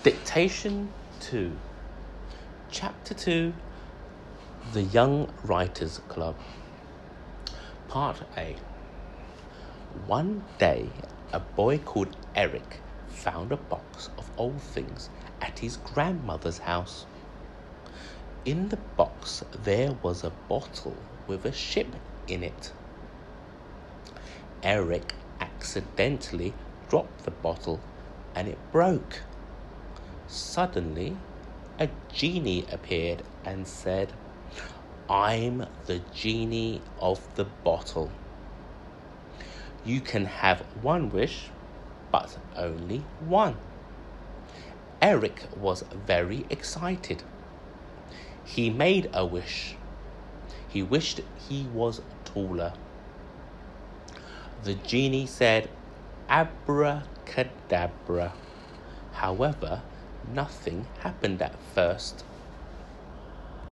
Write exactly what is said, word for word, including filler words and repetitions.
Dictation two. Chapter two. The Young Writers Club. Part A. One day, a boy called Eric found a box of old things at his grandmother's house. In the box, there was a bottle with a ship in it. Eric accidentally dropped the bottle and it broke. Suddenly, a genie appeared and said, "I'm the genie of the bottle. You can have one wish, but only one." Eric was very excited. He made a wish. He wished he was taller. The genie said, "Abracadabra." However, nothing happened at first.